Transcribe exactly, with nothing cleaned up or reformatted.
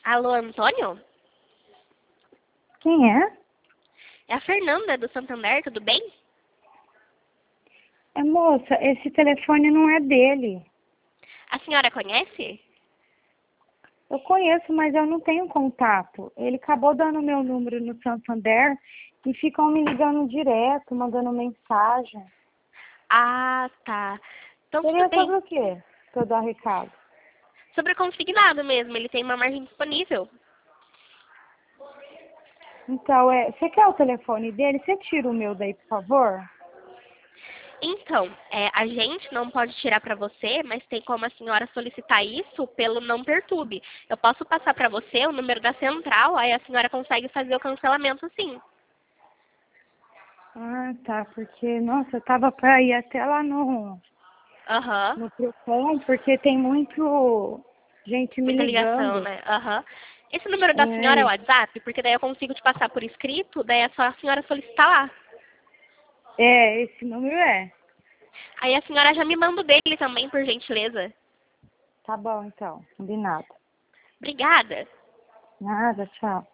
Alô, Antônio? Quem é? É a Fernanda do Santander, tudo bem? É, moça, esse telefone não é dele. A senhora conhece? Eu conheço, mas eu não tenho contato. Ele acabou dando meu número no Santander e ficam me ligando direto, mandando mensagem. Ah, tá. Então tudo Seria bem. sobre o quê? Pra eu dar recado. Sobre o consignado mesmo, ele tem uma margem disponível. Então, é, você quer o telefone dele? Você tira o meu daí, por favor? Então, é, a gente não pode tirar para você, mas tem como a senhora solicitar isso pelo Não Perturbe. Eu posso passar para você o número da central, aí a senhora consegue fazer o cancelamento sim. Ah, tá, porque, nossa, eu tava pra ir até lá no, Aham. no Procon, porque tem muito gente me Muita ligação, ligando. né? Aham. Esse número da senhora é o É, WhatsApp? Porque daí eu consigo te passar por escrito, daí é só a senhora solicitar lá. é, esse número é. Aí a senhora já me manda o dele também, por gentileza. Tá bom, então, combinado. Obrigada. Nada, tchau.